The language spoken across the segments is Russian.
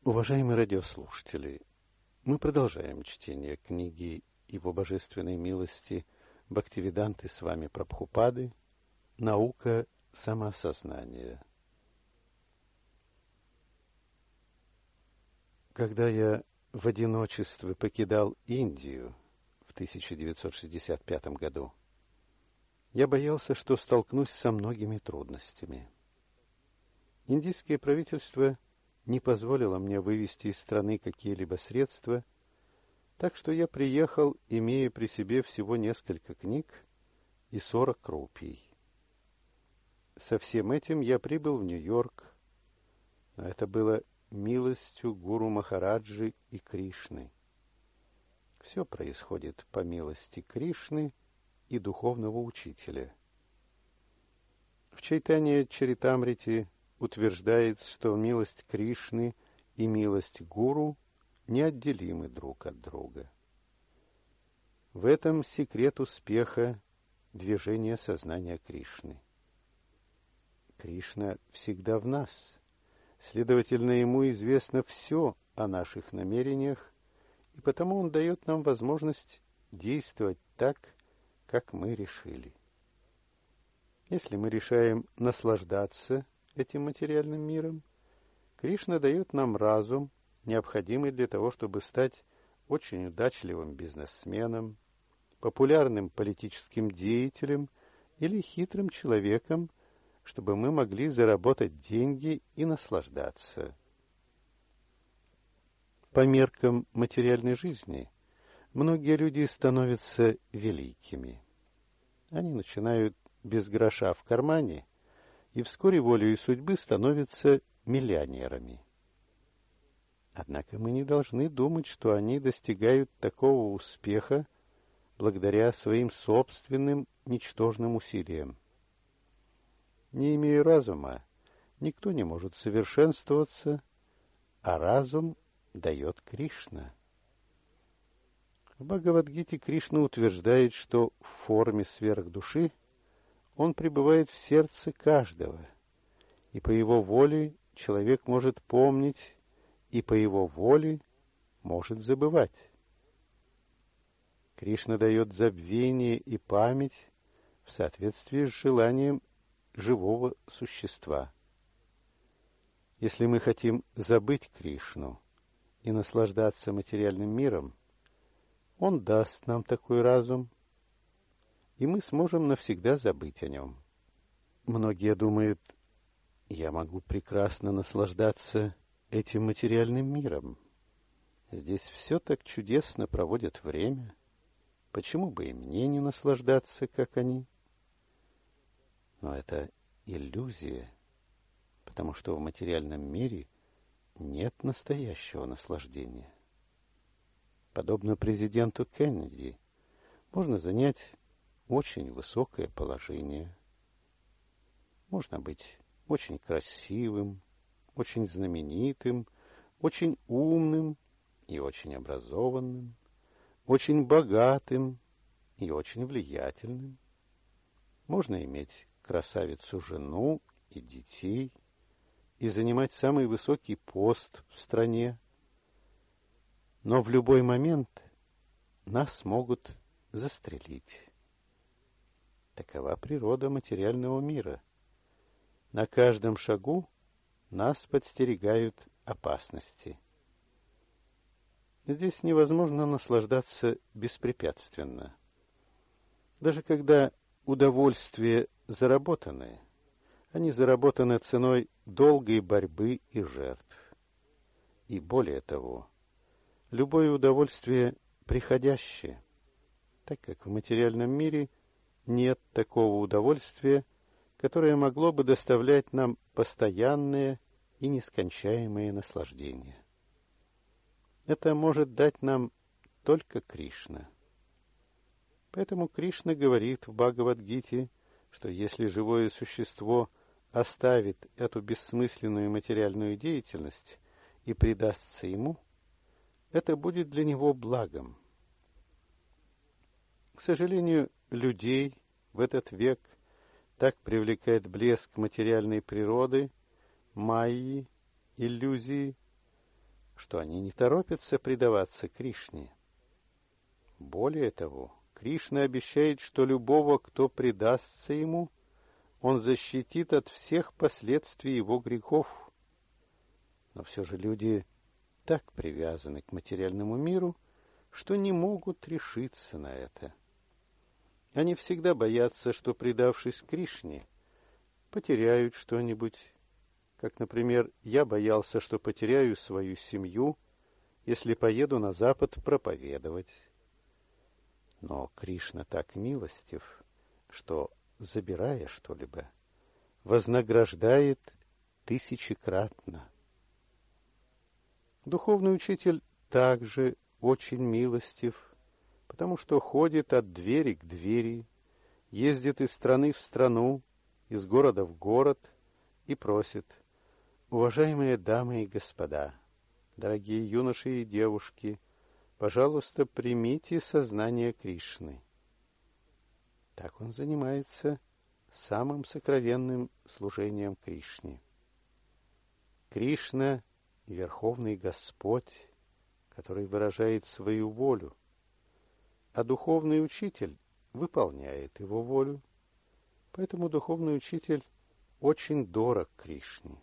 Уважаемые радиослушатели, мы продолжаем чтение книги Его Божественной милости Бхактивиданты Свами Прабхупады «Наука самоосознания». Когда я в одиночестве покидал Индию в 1965 году, я боялся, что столкнусь со многими трудностями. Индийское правительство не позволило мне вывести из страны какие-либо средства, так что я приехал, имея при себе всего несколько книг и 40 рупий. Со всем этим я прибыл в Нью-Йорк, но это было милостью Гуру Махараджи и Кришны. Все происходит по милости Кришны и духовного учителя. В Чайтанья-чаритамрите утверждается, что милость Кришны и милость Гуру неотделимы друг от друга. В этом секрет успеха движения сознания Кришны. Кришна всегда в нас, следовательно, ему известно все о наших намерениях, и потому он дает нам возможность действовать так, как мы решили. Если мы решаем наслаждаться этим материальным миром, Кришна дает нам разум, необходимый для того, чтобы стать очень удачливым бизнесменом, популярным политическим деятелем или хитрым человеком, чтобы мы могли заработать деньги и наслаждаться. По меркам материальной жизни многие люди становятся великими. Они начинают без гроша в кармане и вскоре волею судьбы становятся миллионерами. Однако мы не должны думать, что они достигают такого успеха благодаря своим собственным ничтожным усилиям. Не имея разума, никто не может совершенствоваться, а разум дает Кришна. В Бхагавад-гите Кришна утверждает, что в форме сверхдуши он пребывает в сердце каждого, и по его воле человек может помнить, и по его воле может забывать. Кришна дает забвение и память в соответствии с желанием живого существа. Если мы хотим забыть Кришну и наслаждаться материальным миром, он даст нам такой разум, и мы сможем навсегда забыть о нем. Многие думают, я могу прекрасно наслаждаться этим материальным миром. Здесь все так чудесно проводят время. Почему бы и мне не наслаждаться, как они? Но это иллюзия, потому что в материальном мире нет настоящего наслаждения. Подобно президенту Кеннеди, можно занять очень высокое положение. Можно быть очень красивым, очень знаменитым, очень умным и очень образованным, очень богатым и очень влиятельным. Можно иметь красавицу-жену и детей и занимать самый высокий пост в стране. Но в любой момент нас могут застрелить. Такова природа материального мира. На каждом шагу нас подстерегают опасности. Здесь невозможно наслаждаться беспрепятственно. Даже когда удовольствия заработаны, они заработаны ценой долгой борьбы и жертв. И более того, любое удовольствие приходящее, так как в материальном мире нет такого удовольствия, которое могло бы доставлять нам постоянное и нескончаемое наслаждение. Это может дать нам только Кришна. Поэтому Кришна говорит в Бхагавад-гите, что если живое существо оставит эту бессмысленную материальную деятельность и предастся ему, это будет для него благом. К сожалению, людей в этот век так привлекает блеск материальной природы, майи, иллюзии, что они не торопятся предаваться Кришне. Более того, Кришна обещает, что любого, кто предастся ему, он защитит от всех последствий его грехов. Но все же люди так привязаны к материальному миру, что не могут решиться на это. Они всегда боятся, что, предавшись Кришне, потеряют что-нибудь, как, например, я боялся, что потеряю свою семью, если поеду на Запад проповедовать. Но Кришна так милостив, что, забирая что-либо, вознаграждает тысячекратно. Духовный учитель также очень милостив, потому что ходит от двери к двери, ездит из страны в страну, из города в город и просит: «Уважаемые дамы и господа, дорогие юноши и девушки, пожалуйста, примите сознание Кришны». Так он занимается самым сокровенным служением Кришне. Кришна — Верховный Господь, который выражает свою волю, а духовный учитель выполняет его волю, поэтому духовный учитель очень дорог Кришне.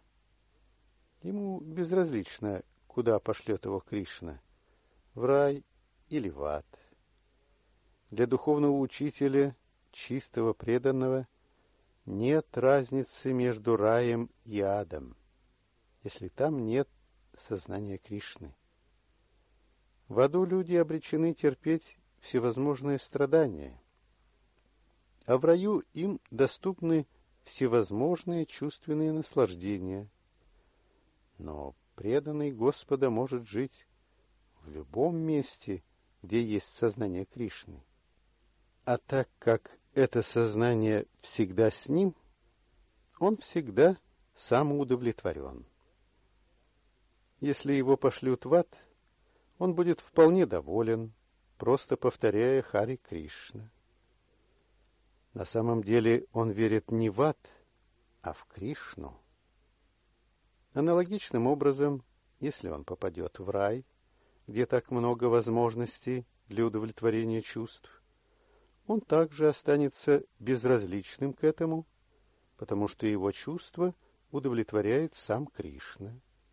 Ему безразлично, куда пошлет его Кришна, в рай или в ад. Для духовного учителя, чистого преданного, нет разницы между раем и адом, если там нет сознания Кришны. В аду люди обречены терпеть всевозможные страдания, а в раю им доступны всевозможные чувственные наслаждения. Но преданный Господа может жить в любом месте, где есть сознание Кришны. А так как это сознание всегда с ним, он всегда самоудовлетворен. Если его пошлют в ад, он будет вполне доволен, просто повторяя Хари Кришна. На самом деле он верит не в ад, а в Кришну. Аналогичным образом, если он попадет в рай, где так много возможностей для удовлетворения чувств, он также останется безразличным к этому, потому что его чувство удовлетворяет сам Кришна.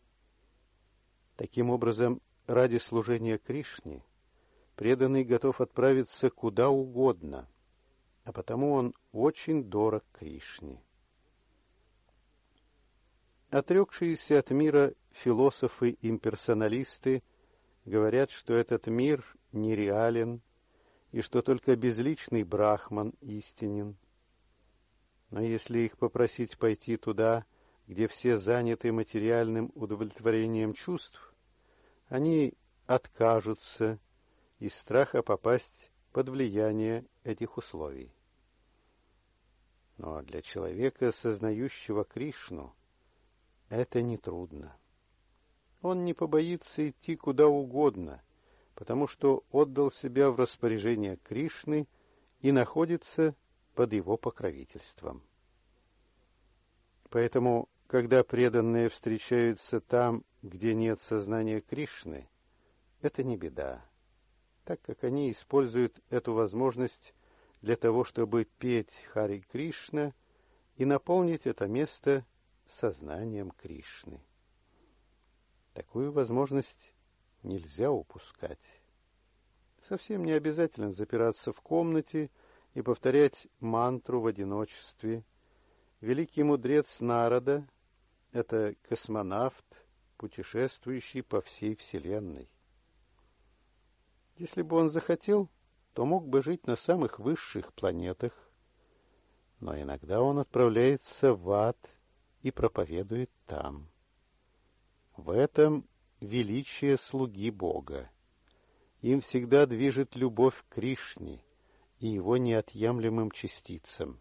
Таким образом, ради служения Кришне преданный готов отправиться куда угодно, а потому он очень дорог Кришне. Отрекшиеся от мира философы-имперсоналисты говорят, что этот мир нереален и что только безличный Брахман истинен. Но если их попросить пойти туда, где все заняты материальным удовлетворением чувств, они откажутся из страха попасть под влияние этих условий. Но для человека, сознающего Кришну, это нетрудно. Он не побоится идти куда угодно, потому что отдал себя в распоряжение Кришны и находится под его покровительством. Поэтому, когда преданные встречаются там, где нет сознания Кришны, это не беда, так как они используют эту возможность для того, чтобы петь Хари Кришна и наполнить это место сознанием Кришны. Такую возможность нельзя упускать. Совсем не обязательно запираться в комнате и повторять мантру в одиночестве. Великий мудрец Нарада — это космонавт, путешествующий по всей Вселенной. Если бы он захотел, то мог бы жить на самых высших планетах, но иногда он отправляется в ад и проповедует там. В этом величие слуги Бога. Им всегда движет любовь к Кришне и его неотъемлемым частицам.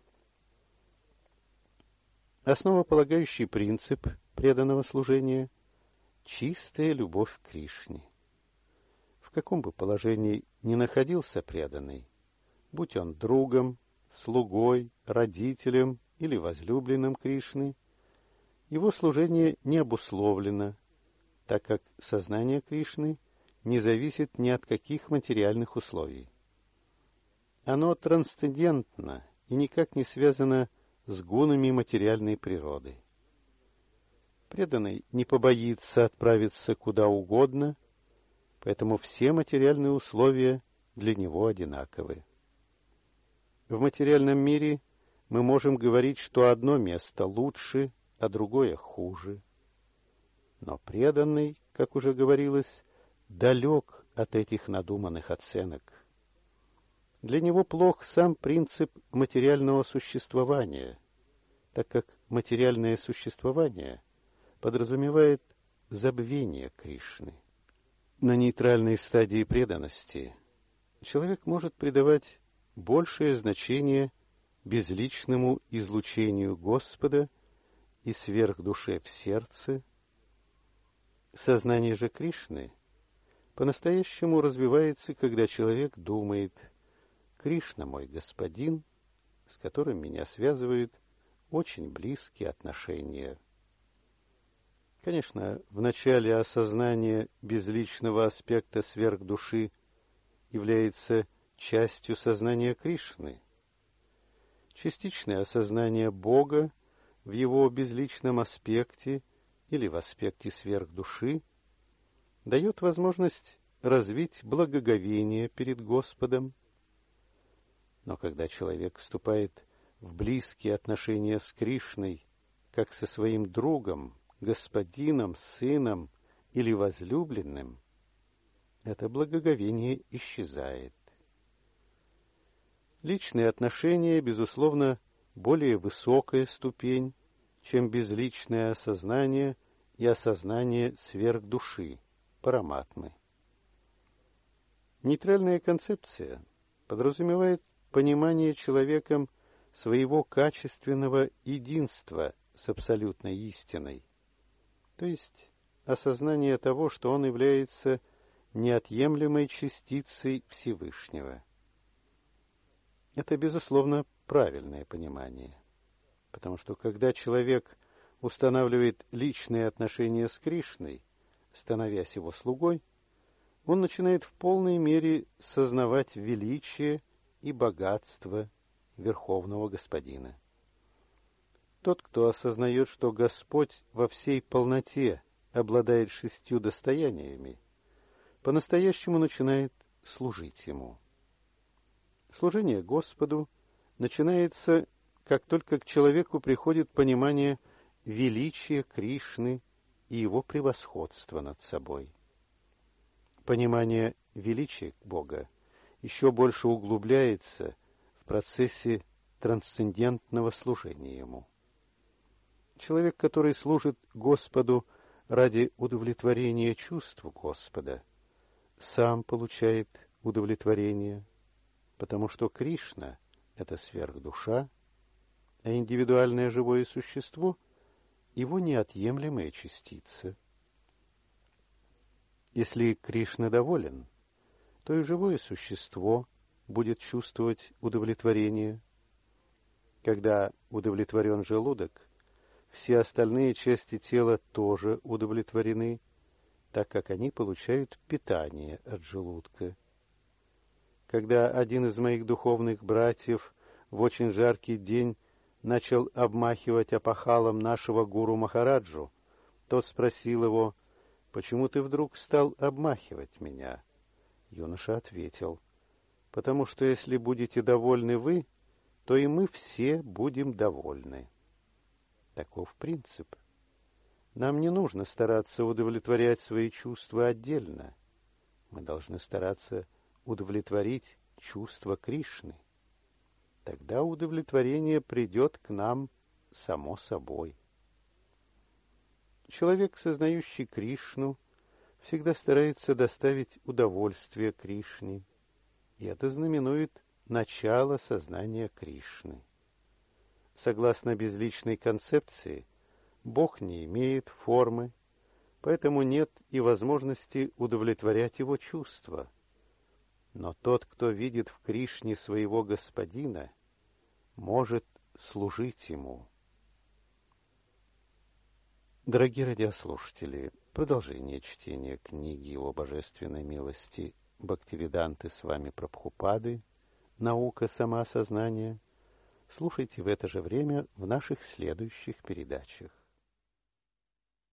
Основополагающий принцип преданного служения — чистая любовь к Кришне. В каком бы положении ни находился преданный, будь он другом, слугой, родителем или возлюбленным Кришны, его служение не обусловлено, так как сознание Кришны не зависит ни от каких материальных условий. Оно трансцендентно и никак не связано с гунами материальной природы. Преданный не побоится отправиться куда угодно, поэтому все материальные условия для него одинаковы. В материальном мире мы можем говорить, что одно место лучше, а другое хуже. Но преданный, как уже говорилось, далек от этих надуманных оценок. Для него плох сам принцип материального существования, так как материальное существование подразумевает забвение Кришны. На нейтральной стадии преданности человек может придавать большее значение безличному излучению Господа и сверхдуше в сердце. Сознание же Кришны по-настоящему развивается, когда человек думает: «Кришна мой господин, с которым меня связывают очень близкие отношения». Конечно, в начале осознание безличного аспекта сверхдуши является частью сознания Кришны. Частичное осознание Бога в его безличном аспекте или в аспекте сверхдуши дает возможность развить благоговение перед Господом. Но когда человек вступает в близкие отношения с Кришной, как со своим другом, господином, сыном или возлюбленным, это благоговение исчезает. Личные отношения, безусловно, более высокая ступень, чем безличное осознание и осознание сверхдуши, параматмы. Нейтральная концепция подразумевает понимание человеком своего качественного единства с абсолютной истиной, то есть осознание того, что он является неотъемлемой частицей Всевышнего. Это, безусловно, правильное понимание, потому что когда человек устанавливает личные отношения с Кришной, становясь его слугой, он начинает в полной мере сознавать величие и богатство Верховного Господина. Тот, кто осознает, что Господь во всей полноте обладает 6 достояниями, по-настоящему начинает служить Ему. Служение Господу начинается, как только к человеку приходит понимание величия Кришны и его превосходства над собой. Понимание величия Бога еще больше углубляется в процессе трансцендентного служения Ему. Человек, который служит Господу ради удовлетворения чувств Господа, сам получает удовлетворение, потому что Кришна — это сверхдуша, а индивидуальное живое существо — его неотъемлемая частица. Если Кришна доволен, то и живое существо будет чувствовать удовлетворение. Когда удовлетворен желудок, все остальные части тела тоже удовлетворены, так как они получают питание от желудка. Когда один из моих духовных братьев в очень жаркий день начал обмахивать опахалом нашего гуру Махараджу, тот спросил его: «Почему ты вдруг стал обмахивать меня?» Юноша ответил: «Потому что если будете довольны вы, то и мы все будем довольны». Таков принцип. Нам не нужно стараться удовлетворять свои чувства отдельно. Мы должны стараться удовлетворить чувства Кришны. Тогда удовлетворение придет к нам само собой. Человек, сознающий Кришну, всегда старается доставить удовольствие Кришне, и это знаменует начало сознания Кришны. Согласно безличной концепции, Бог не имеет формы, поэтому нет и возможности удовлетворять его чувства. Но тот, кто видит в Кришне своего Господина, может служить ему. Дорогие радиослушатели, продолжение чтения книги о божественной милости Бхактивиданты Свами Прабхупады «Наука самоосознания» слушайте в это же время в наших следующих передачах.